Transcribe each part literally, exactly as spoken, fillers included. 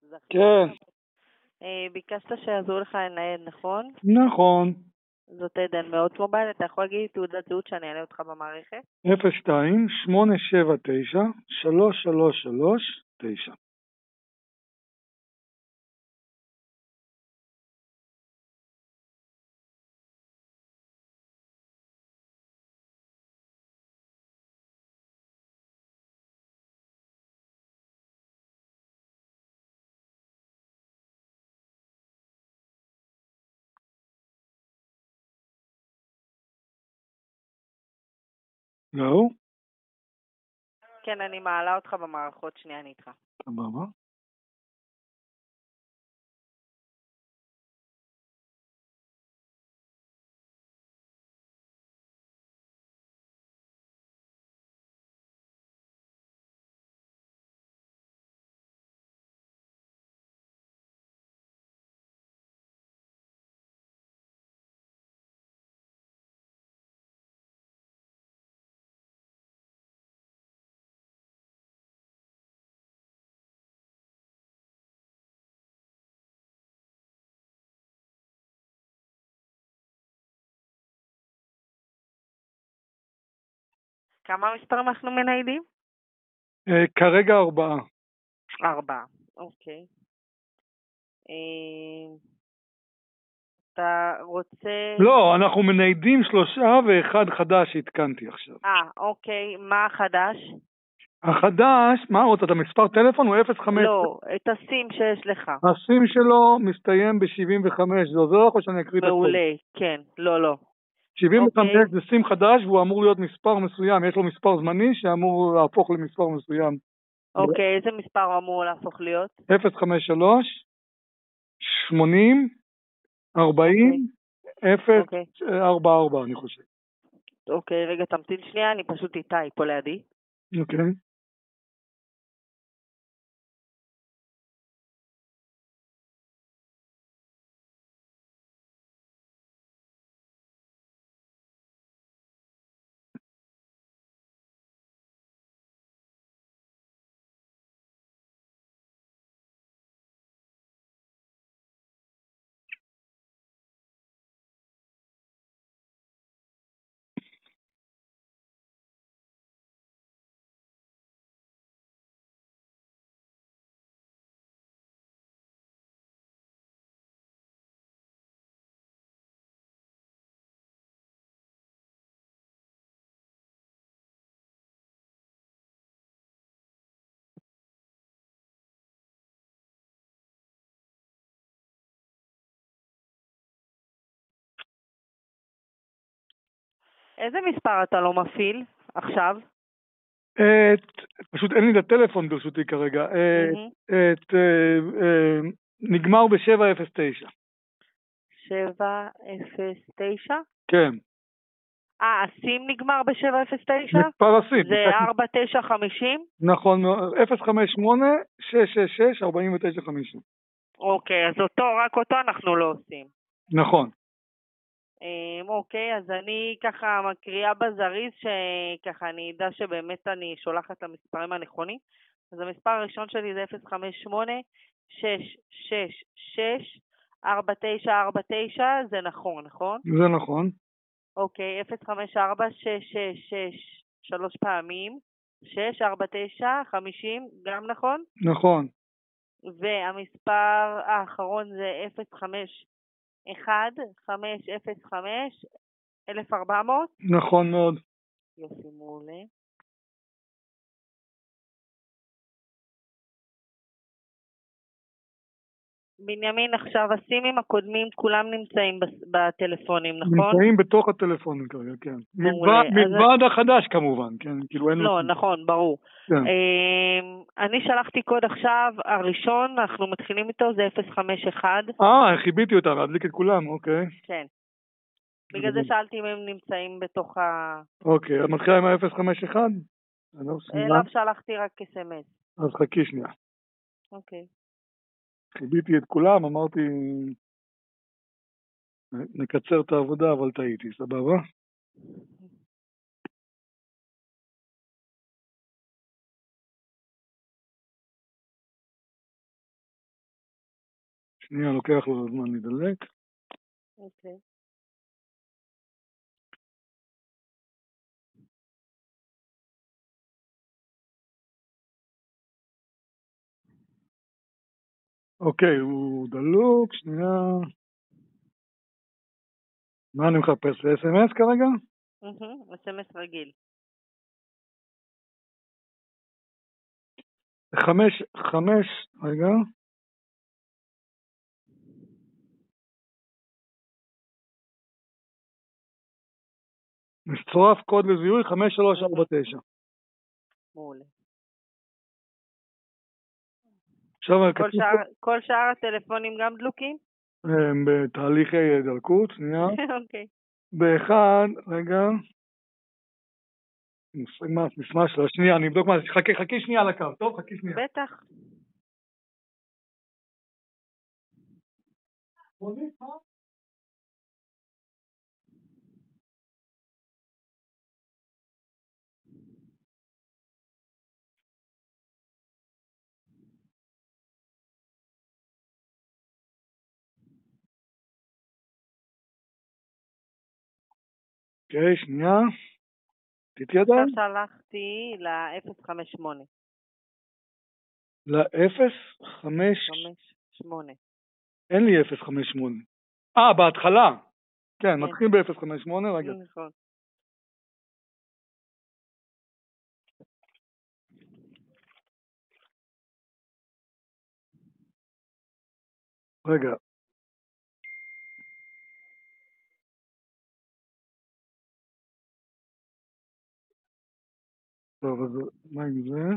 כן. אה, ביקשת שיעזרו לך לנייד, נכון? נכון. זאת עדן מאוד מובייל, אתה יכול להגיד לי תעודת זהות שאני אעלה אותך במערכת? אפס שתיים שמונה שבע תשע שלוש שלוש שלוש תשע. לא? כן, אני מעלה אותך במערכות, שנייה אני איתך. סבבה. כמה מספרים אנחנו מניידים? אה, כרגע ארבעה. ארבעה, אוקיי. אה, אתה רוצה... לא, אנחנו מניידים שלושה ואחד חדש שהתקנתי עכשיו. אה, אוקיי, מה החדש? החדש, מה רוצה? את המספר טלפון הוא אפס חמש? לא, את הסים שיש לך. הסים שלו מסתיים ב-שבעים וחמש, זה עוזר לך או שאני אקריא את הכל? מעולה, כן, לא, לא. שבעים וחמש אוקיי. זה סים חדש והוא אמור להיות מספר מסוים, יש לו מספר זמני שאמור להפוך למספר מסוים. אוקיי, איזה מספר הוא אמור להפוך להיות? אפס חמש שלוש שמונים ארבעים אפס אוקיי. ארבע ארבע אני חושב. אוקיי, רגע, תמתין שנייה, אני פשוט איתה, היא פה לידי. אוקיי. איזה מספר אתה לא מפעיל עכשיו? את, פשוט אין לי את הטלפון ברשותי כרגע. את, את, אה, אה, נגמר ב-שבע אפס תשע. שבע אפס תשע? כן. אה, הסים נגמר ב-שבע אפס תשע? מספר הסים. זה ארבע תשע חמישים? נכון, אפס חמש שמונה שש שש שש ארבע תשע חמש. אוקיי, אז אותו, רק אותו אנחנו לא עושים. נכון. אמ, אוקיי, אז אני ככה מקריאה בזריז שככה אני אדע שבאמת אני שולחת למספרים הנכונים. אז המספר הראשון שלי זה אפס חמש שמונה שש שש שש ארבע תשע ארבע תשע, זה נכון, נכון? זה נכון. אוקיי, אפס חמש ארבע שש שש שש שלוש פעמים, שש ארבע תשע חמישים, גם נכון? נכון. והמספר האחרון זה אפס חמש אחד חמש אפס חמש אלף ארבע מאות? נכון מאוד. יופי, מעולה. בנימין, עכשיו הסימים הקודמים כולם נמצאים בטלפונים, נכון? נמצאים בתוך הטלפונים כרגע, כן. מעולה. מלבד החדש כמובן, כן, כאילו אין... לא, נכון, ברור. כן. אני שלחתי קוד עכשיו, הראשון, אנחנו מתחילים איתו, זה אפס חמש אחד. אה, חיביתי אותה, להדליק את כולם, אוקיי. כן. בגלל זה שאלתי אם הם נמצאים בתוך ה... אוקיי, את מתחילה עם ה-אפס חמש אחד? אליו שלחתי רק אס-אם-אס. אז חכי שנייה. אוקיי. חיביתי את כולם, אמרתי נקצר את העבודה, אבל טעיתי, סבבה? שנייה, לוקח לו זמן לדלק. אוקיי. אוקיי, הוא דלוק, שנייה. מה אני מחפש? אס אם אס כרגע? אהה, אס אם אס רגיל. חמש, חמש, רגע. מצורף קוד לזיהוי חמש שלוש ארבע תשע. מעולה. עכשיו כל שאר, כל שאר הטלפונים גם דלוקים? הם בתהליכי דלקות, שנייה. אוקיי. באחד, רגע. מה המסמך שלה? שנייה, אני אבדוק מה זה. חכי, חכי שנייה על הקו, טוב? חכי שנייה. בטח. אוקיי, שנייה. תיתי עדיין? עכשיו שלחתי ל-אפס חמש שמונה. ל-אפס חמש שמונה. אין לי אפס חמש שמונה. אה, בהתחלה. כן, כן. מתחיל ב-אפס חמש שמונה, רגע. נכון. רגע. טוב, אז מה עם זה?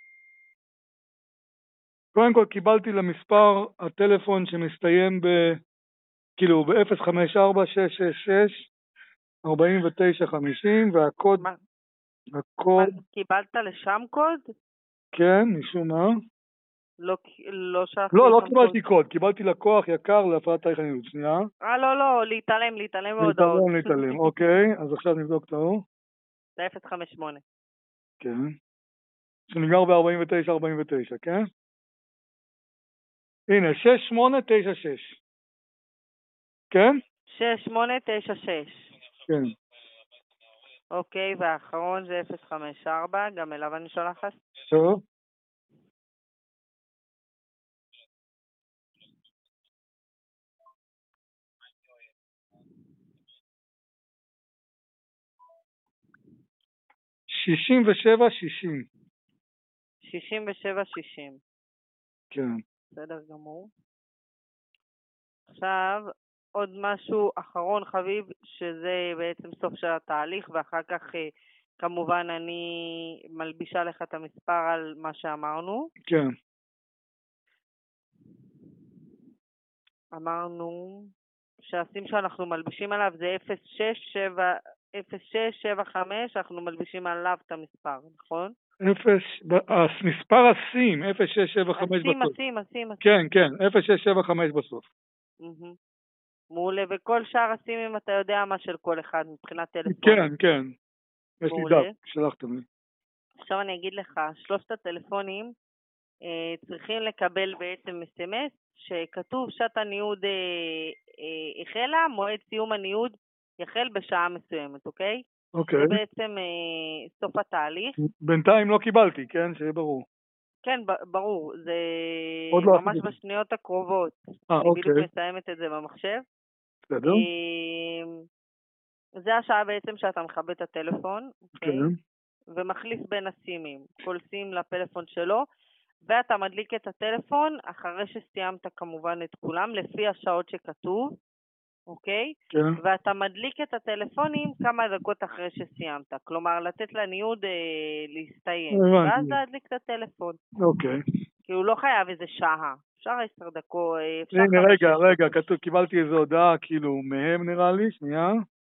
קודם כל קיבלתי למספר הטלפון שמסתיים ב... כאילו ב-אפס חמש ארבע שש שש שש ארבעים ותשע חמישים והקוד... מה? הקוד... מה, קיבלת לשם קוד? כן, משום מה. לא, לא שלחתי לא, לא לשם קיבלתי קוד. קוד, קיבלתי לקוח יקר להפעלת תהליך הניהול. שנייה. אה, לא, לא, להתעלם, להתעלם מהודעות. להתעלם, להתעלם, אוקיי. אז עכשיו נבדוק את ההוא. זה אפס חמש שמונה. כן. שנגמר ב-ארבעים ותשע ארבעים ותשע, כן? הנה, שש שמונה תשע שש. כן? שש שמונה תשע שש. כן. אוקיי, והאחרון זה אפס חמש ארבע, גם אליו אני שולחת. טוב. שישים ושבע שישים. שישים ושבע שישים. כן. בסדר גמור. עכשיו, עוד משהו אחרון חביב, שזה בעצם סוף של התהליך, ואחר כך כמובן אני מלבישה לך את המספר על מה שאמרנו. כן. אמרנו שהסים שאנחנו מלבישים עליו זה אפס שש שבע חמש, אנחנו מלבישים עליו את המספר, נכון? אפס, מספר הסים, אפס שש שבע חמש בסוף. הסים, הסים, הסים. כן, כן, אפס שש שבע חמש בסוף. מעולה, וכל שאר הסימים אתה יודע מה של כל אחד מבחינת טלפון. כן, כן. יש לי דף, שלחתם לי. עכשיו אני אגיד לך, שלושת הטלפונים אה, צריכים לקבל בעצם אס אם אס שכתוב שעת הניוד אה, אה, החלה, מועד סיום הניוד יחל בשעה מסוימת, אוקיי? אוקיי. זה בעצם אה, סוף התהליך. בינתיים לא קיבלתי, כן? שיהיה ברור. כן, ברור, זה לא ממש בשניות הקרובות. אה, אני אוקיי. בדיוק מסיימת את זה במחשב. בסדר. זה השעה בעצם שאתה מכבה את הטלפון, אוקיי? כן. ומחליף בין הסימים, כל סים לפלאפון שלו, ואתה מדליק את הטלפון אחרי שסיימת כמובן את כולם, לפי השעות שכתוב, אוקיי? כן. ואתה מדליק את הטלפונים כמה דקות אחרי שסיימת, כלומר לתת לניוד אה, להסתיים, ואז להדליק את הטלפון. אוקיי. כי הוא לא חייב איזה שעה, אפשר עשר דקות, אפשר הנה, רגע, רגע, כתוב, קיבלתי איזו הודעה כאילו מהם נראה לי, שנייה.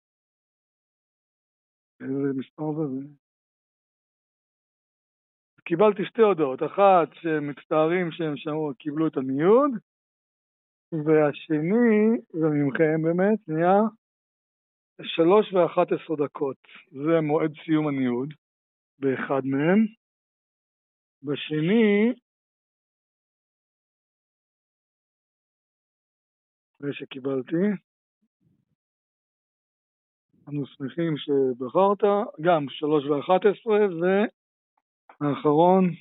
איזה מספר זה? קיבלתי שתי הודעות, אחת שמצטערים שהם שמעו, קיבלו את הניוד, והשני, זה ממכם באמת, שנייה, שלוש ואחת עשרה דקות, זה מועד סיום הניוד, באחד מהם. בשני, זה שקיבלתי. אנו שמחים שבחרת, גם שלוש ואחת עשרה, והאחרון,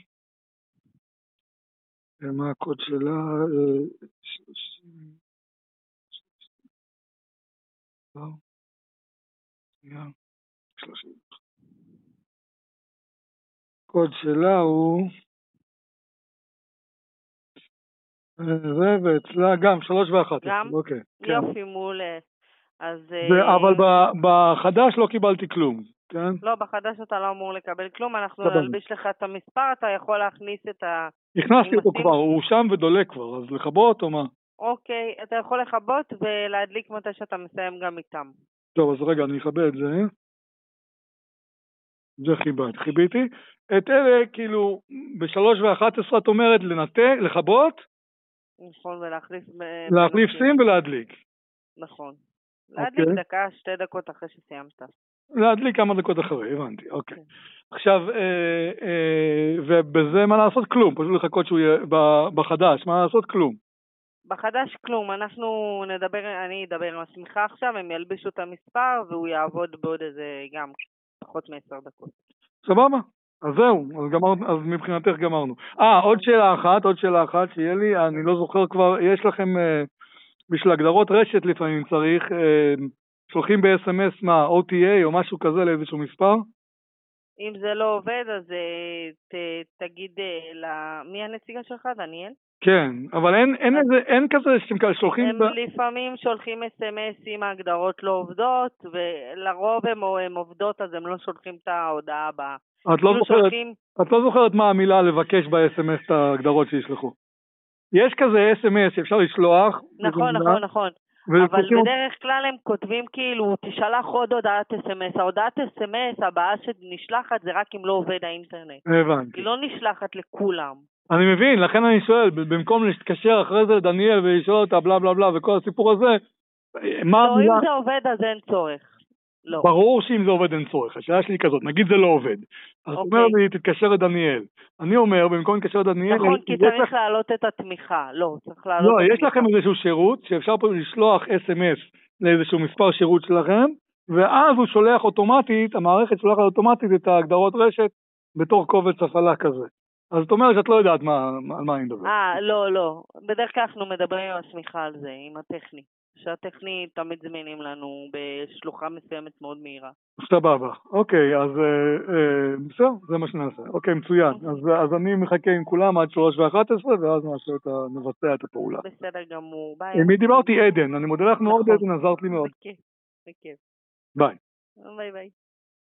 מה הקוד שלה? שלושים. שלושים. הקוד שלה הוא זה, ואצלה גם שלוש ואחת עשרה. גם? אוקיי. יופי, מעולה. אז... אבל בחדש לא קיבלתי כלום, כן? לא, בחדש אתה לא אמור לקבל כלום, אנחנו נלביש לך את המספר, אתה יכול להכניס את ה... הכנסתי אותו כבר, הוא שם ודולק כבר, אז לכבות או מה? אוקיי, אתה יכול לכבות ולהדליק מתי שאתה מסיים גם איתם. טוב, אז רגע, אני אכבה את זה. זה חיבד, חיביתי. את אלה, כאילו, בשלוש ואחת עשרה את אומרת לנתק, לכבות? נכון, ולהחליף... להחליף סים ולהדליק. נכון. להדליק דקה, שתי דקות אחרי שסיימת. להדליק כמה דקות אחרי, הבנתי, אוקיי. עכשיו, ובזה מה לעשות? כלום, פשוט לחכות שהוא יהיה בחדש, מה לעשות? כלום. בחדש כלום, אנחנו נדבר, אני אדבר עם השמיכה עכשיו, הם ילבישו את המספר והוא יעבוד בעוד איזה גם פחות מעשר דקות. סבבה, אז זהו, אז, גמר, אז מבחינתך גמרנו. אה, עוד שאלה אחת, עוד שאלה אחת שיהיה לי, אני לא זוכר כבר, יש לכם, אה, בשביל הגדרות רשת לפעמים צריך, אה, שולחים ב-אס אם אס מה, או טי איי או משהו כזה לאיזשהו מספר? אם זה לא עובד, אז ת, תגיד, מי הנציגה שלך, דניאל? כן, אבל אין, אין, איזה, אין כזה שאתם שולחים... הם ב... לפעמים שולחים אס אם אס אם ההגדרות לא עובדות, ולרוב הם, הם עובדות, אז הם לא שולחים את ההודעה הבאה. את לא, זוכרת, שולחים... את לא זוכרת מה המילה לבקש ב-אס אם אס את ההגדרות שישלחו. יש כזה אס אם אס שאפשר לשלוח. נכון, נכון, נכון. אבל בדרך כלל הם כותבים כאילו, תשלח עוד הודעת אס אם אס. ההודעת אס אם אס הבאה שנשלחת זה רק אם לא עובד האינטרנט. הבנתי. היא לא נשלחת לכולם. אני מבין, לכן אני שואל, במקום להתקשר אחרי זה לדניאל ולשאול אותה בלה בלה בלה וכל הסיפור הזה, מה... לא, אם זה עובד אז אין צורך. לא. ברור שאם זה עובד אין צורך, השאלה שלי כזאת, נגיד זה לא עובד. אז אומר לי, תתקשר לדניאל. אני אומר, במקום להתקשר לדניאל... נכון, כי צריך להעלות את התמיכה. לא, צריך להעלות את התמיכה. לא, יש לכם איזשהו שירות שאפשר פה לשלוח אס אם אס לאיזשהו מספר שירות שלכם, ואז הוא שולח אוטומטית, המערכת שולחת אוטומטית את ההגדרות רשת בתור קובץ הפעלה כזה. אז זאת אומרת שאת לא יודעת מה, על מה אני מדבר. אה, לא, לא. בדרך כלל אנחנו מדברים עם הסמיכה על זה, עם הטכני. שהטכני תמיד זמינים לנו בשלוחה מסוימת מאוד מהירה. סבבה. אוקיי, אז בסדר, זה מה שנעשה. אוקיי, מצוין. אז, אז אני מחכה עם כולם עד שלוש ואחת עשרה, ואז נבצע את הפעולה. בסדר גמור. ביי. מי דיברתי? עדן. אני מודה לך מאוד, עדן, עזרת לי מאוד. בכיף, בכיף. ביי. ביי ביי.